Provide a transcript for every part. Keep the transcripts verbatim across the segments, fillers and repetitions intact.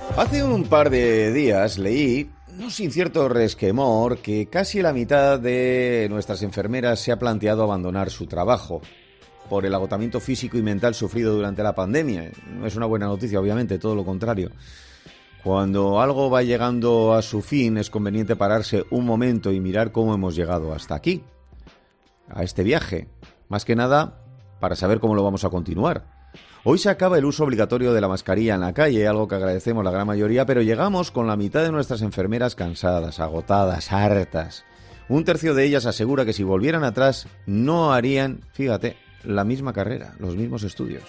Hace un par de días leí, no sin cierto resquemor, que casi la mitad de nuestras enfermeras se ha planteado abandonar su trabajo por el agotamiento físico y mental sufrido durante la pandemia. No es una buena noticia, obviamente, todo lo contrario. Cuando algo va llegando a su fin, es conveniente pararse un momento y mirar cómo hemos llegado hasta aquí, a este viaje. Más que nada, para saber cómo lo vamos a continuar. Hoy se acaba el uso obligatorio de la mascarilla en la calle, algo que agradecemos la gran mayoría, pero llegamos con la mitad de nuestras enfermeras cansadas, agotadas, hartas. Un tercio de ellas asegura que si volvieran atrás no harían, fíjate, la misma carrera, los mismos estudios.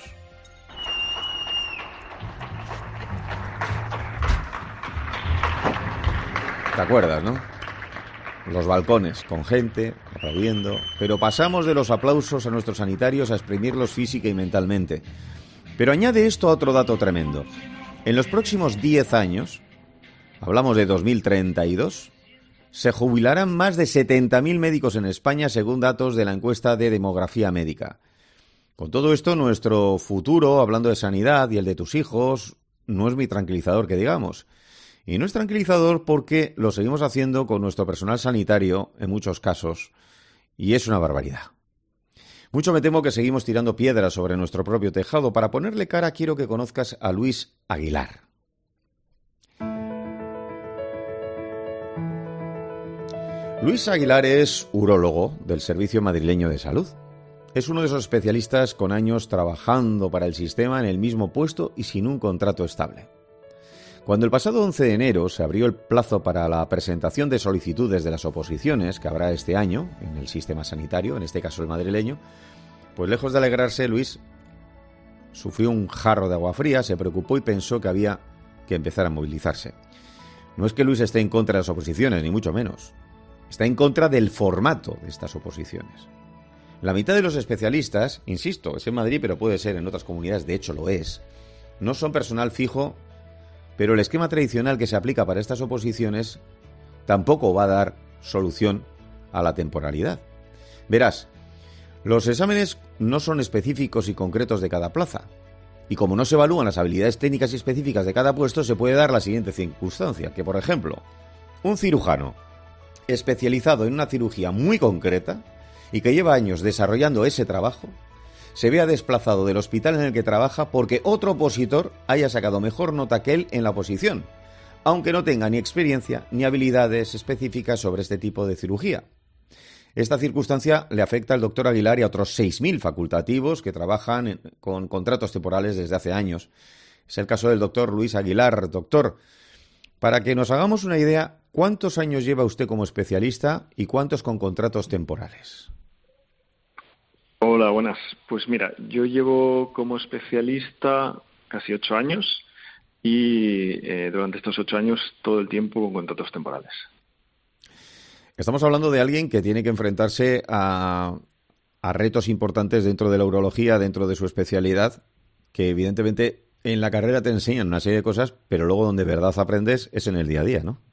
¿Te acuerdas, no? Los balcones, con gente, aplaudiendo, pero pasamos de los aplausos a nuestros sanitarios a exprimirlos física y mentalmente. Pero añade esto a otro dato tremendo. En los próximos diez años, hablamos de dos mil treinta y dos, se jubilarán más de setenta mil médicos en España, según datos de la encuesta de demografía médica. Con todo esto, nuestro futuro, hablando de sanidad y el de tus hijos, no es muy tranquilizador, que digamos. Y no es tranquilizador porque lo seguimos haciendo con nuestro personal sanitario, en muchos casos, y es una barbaridad. Mucho me temo que seguimos tirando piedras sobre nuestro propio tejado. Para ponerle cara, quiero que conozcas a Luis Aguilar. Luis Aguilar es urólogo del Servicio Madrileño de Salud. Es uno de esos especialistas con años trabajando para el sistema en el mismo puesto y sin un contrato estable. Cuando el pasado once de enero se abrió el plazo para la presentación de solicitudes de las oposiciones que habrá este año en el sistema sanitario, en este caso el madrileño, pues lejos de alegrarse, Luis sufrió un jarro de agua fría, se preocupó y pensó que había que empezar a movilizarse. No es que Luis esté en contra de las oposiciones, ni mucho menos. Está en contra del formato de estas oposiciones. La mitad de los especialistas, insisto, es en Madrid, pero puede ser en otras comunidades, de hecho lo es, no son personal fijo. Pero el esquema tradicional que se aplica para estas oposiciones tampoco va a dar solución a la temporalidad. Verás, los exámenes no son específicos y concretos de cada plaza. Y como no se evalúan las habilidades técnicas y específicas de cada puesto, se puede dar la siguiente circunstancia, que por ejemplo, un cirujano especializado en una cirugía muy concreta y que lleva años desarrollando ese trabajo, se vea desplazado del hospital en el que trabaja porque otro opositor haya sacado mejor nota que él en la oposición, aunque no tenga ni experiencia ni habilidades específicas sobre este tipo de cirugía. Esta circunstancia le afecta al doctor Aguilar y a otros seis mil facultativos que trabajan en, con contratos temporales desde hace años. Es el caso del doctor Luis Aguilar. Doctor, para que nos hagamos una idea, ¿cuántos años lleva usted como especialista y cuántos con contratos temporales? Hola, buenas. Pues mira, yo llevo como especialista casi ocho años y eh, durante estos ocho años todo el tiempo con contratos temporales. Estamos hablando de alguien que tiene que enfrentarse a, a retos importantes dentro de la urología, dentro de su especialidad, que evidentemente en la carrera te enseñan una serie de cosas, pero luego donde de verdad aprendes es en el día a día, ¿no?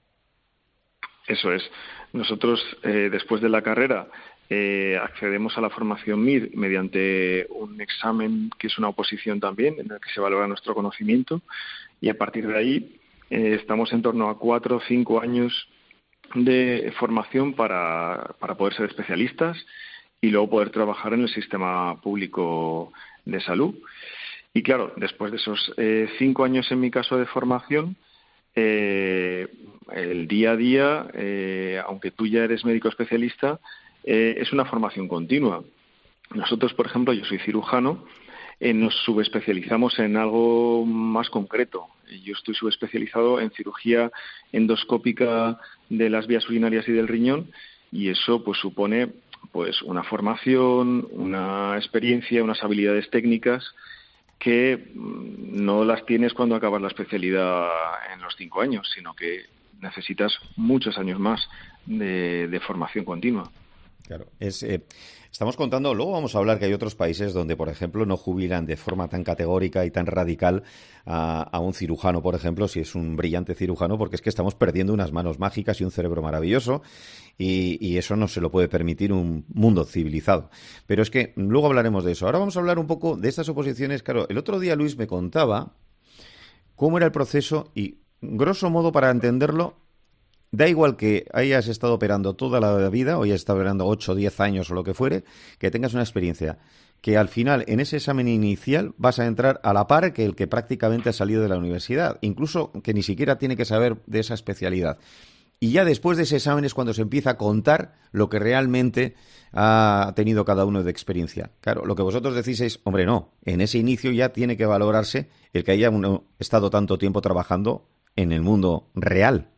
Eso es. Nosotros, eh, después de la carrera, Eh, accedemos a la formación M I R mediante un examen que es una oposición también, en el que se valora nuestro conocimiento, y a partir de ahí eh, estamos en torno a cuatro o cinco años de formación para, para poder ser especialistas y luego poder trabajar en el sistema público de salud. Y claro, después de esos eh, cinco años en mi caso de formación, eh, el día a día, eh, aunque tú ya eres médico especialista, Eh, es una formación continua. Nosotros, por ejemplo, yo soy cirujano, eh, nos subespecializamos en algo más concreto. Yo estoy subespecializado en cirugía endoscópica de las vías urinarias y del riñón, y eso pues supone pues una formación, una experiencia, unas habilidades técnicas que no las tienes cuando acabas la especialidad en los cinco años, sino que necesitas muchos años más de, de formación continua. Claro, es, eh, estamos contando, luego vamos a hablar que hay otros países donde, por ejemplo, no jubilan de forma tan categórica y tan radical a, a un cirujano, por ejemplo, si es un brillante cirujano, porque es que estamos perdiendo unas manos mágicas y un cerebro maravilloso y, y eso no se lo puede permitir un mundo civilizado. Pero es que luego hablaremos de eso. Ahora vamos a hablar un poco de estas oposiciones. Claro, el otro día Luis me contaba cómo era el proceso y, grosso modo, para entenderlo, da igual que hayas estado operando toda la vida o hayas estado operando ocho o diez años o lo que fuere, que tengas una experiencia que al final, en ese examen inicial, vas a entrar a la par que el que prácticamente ha salido de la universidad, incluso que ni siquiera tiene que saber de esa especialidad. Y ya después de ese examen es cuando se empieza a contar lo que realmente ha tenido cada uno de experiencia. Claro, lo que vosotros decís es, hombre, no, en ese inicio ya tiene que valorarse el que haya uno estado tanto tiempo trabajando en el mundo real.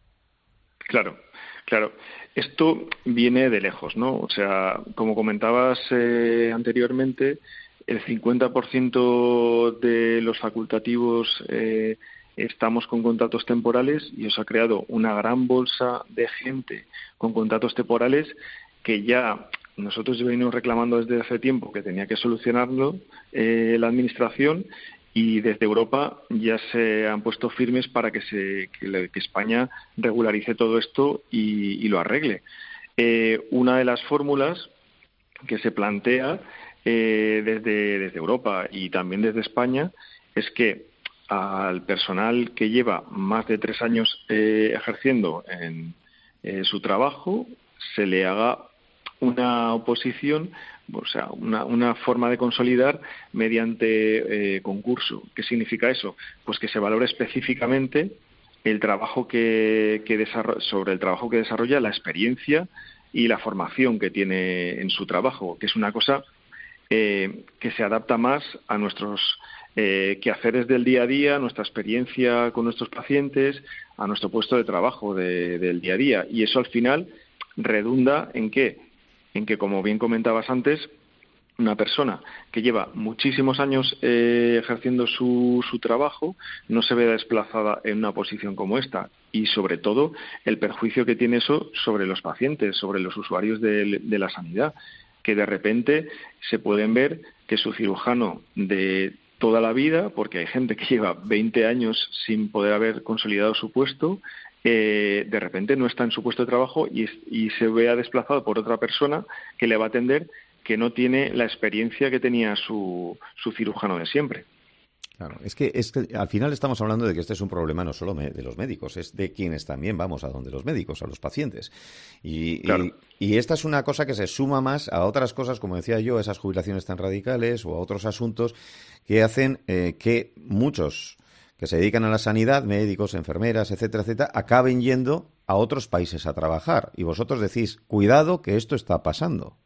Claro, claro. Esto viene de lejos, ¿no? O sea, como comentabas eh, anteriormente, el cincuenta por ciento de los facultativos eh, estamos con contratos temporales y eso ha creado una gran bolsa de gente con contratos temporales que ya nosotros venimos reclamando desde hace tiempo que tenía que solucionarlo eh, la Administración. Y desde Europa ya se han puesto firmes para que, se, que, que España regularice todo esto y, y lo arregle. Eh, una de las fórmulas que se plantea eh, desde, desde Europa y también desde España es que al personal que lleva más de tres años eh, ejerciendo en eh, su trabajo se le haga una oposición, o sea, una, una forma de consolidar mediante eh, concurso. ¿Qué significa eso? Pues que se valore específicamente el trabajo que, que desarrolla, sobre el trabajo que desarrolla, la experiencia y la formación que tiene en su trabajo, que es una cosa eh, que se adapta más a nuestros eh, quehaceres del día a día, a nuestra experiencia con nuestros pacientes, a nuestro puesto de trabajo de, del día a día. Y eso al final redunda en qué en que, como bien comentabas antes, una persona que lleva muchísimos años eh, ejerciendo su, su trabajo no se vea desplazada en una posición como esta y, sobre todo, el perjuicio que tiene eso sobre los pacientes, sobre los usuarios de, de la sanidad, que de repente se pueden ver que su cirujano de toda la vida, porque hay gente que lleva veinte años sin poder haber consolidado su puesto, Eh, de repente no está en su puesto de trabajo y, y se vea desplazado por otra persona que le va a atender que no tiene la experiencia que tenía su, su cirujano de siempre. Claro, es que, es que al final estamos hablando de que este es un problema no solo me, de los médicos, es de quienes también vamos a donde los médicos, a los pacientes. Y, claro. y, y esta es una cosa que se suma más a otras cosas, como decía yo, esas jubilaciones tan radicales o a otros asuntos que hacen eh, que muchos que se dedican a la sanidad, médicos, enfermeras, etcétera, etcétera, acaben yendo a otros países a trabajar. Y vosotros decís, cuidado que esto está pasando.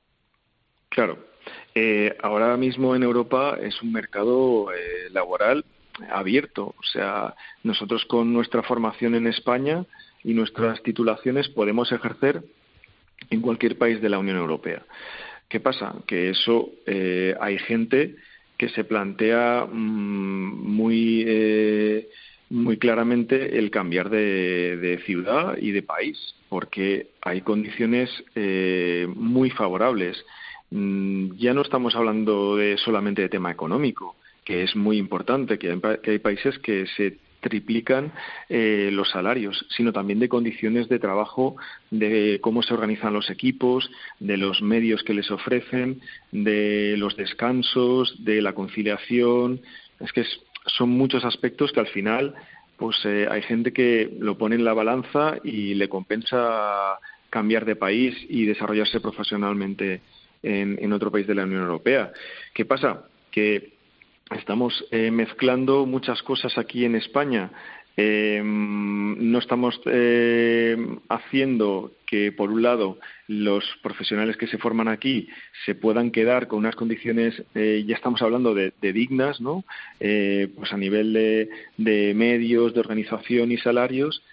Claro. Eh, ahora mismo en Europa es un mercado eh, laboral abierto. O sea, nosotros con nuestra formación en España y nuestras titulaciones podemos ejercer en cualquier país de la Unión Europea. ¿Qué pasa? Que eso eh, hay gente que se plantea mmm, muy eh, muy claramente el cambiar de, de ciudad y de país, porque hay condiciones eh, muy favorables. Mm, ya no estamos hablando de solamente de tema económico, que es muy importante, que hay, que hay países que se triplican eh, los salarios, sino también de condiciones de trabajo, de cómo se organizan los equipos, de los medios que les ofrecen, de los descansos, de la conciliación. Es que es, son muchos aspectos que al final pues eh, hay gente que lo pone en la balanza y le compensa cambiar de país y desarrollarse profesionalmente en, en otro país de la Unión Europea. ¿Qué pasa? Que estamos eh, mezclando muchas cosas aquí en España. Eh, no estamos eh, haciendo que, por un lado, los profesionales que se forman aquí se puedan quedar con unas condiciones, eh, ya estamos hablando de, de dignas, ¿no? Eh, pues a nivel de, de medios, de organización y salarios,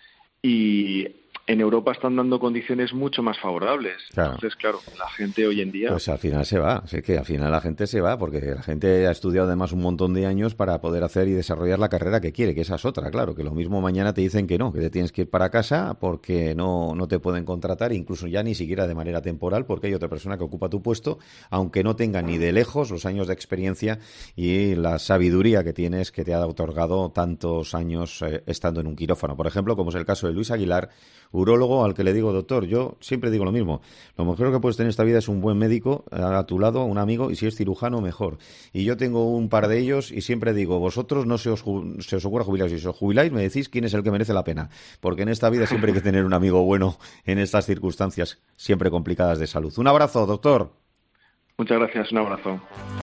y en Europa están dando condiciones mucho más favorables. Claro. Entonces, claro, la gente hoy en día... Pues al final se va, sí que al final la gente se va, porque la gente ha estudiado además un montón de años para poder hacer y desarrollar la carrera que quiere, que esa es otra, claro, que lo mismo mañana te dicen que no, que te tienes que ir para casa porque no, no te pueden contratar, incluso ya ni siquiera de manera temporal, porque hay otra persona que ocupa tu puesto, aunque no tenga ni de lejos los años de experiencia y la sabiduría que tienes, que te ha otorgado tantos años eh, estando en un quirófano. Por ejemplo, como es el caso de Luis Aguilar, urólogo al que le digo, doctor, yo siempre digo lo mismo, lo mejor que puedes tener en esta vida es un buen médico a tu lado, un amigo, y si es cirujano, mejor. Y yo tengo un par de ellos y siempre digo, vosotros no se os, se os ocurra jubilaros, si os jubiláis me decís quién es el que merece la pena, porque en esta vida siempre hay que tener un amigo bueno en estas circunstancias siempre complicadas de salud. Un abrazo, doctor. Muchas gracias, un abrazo.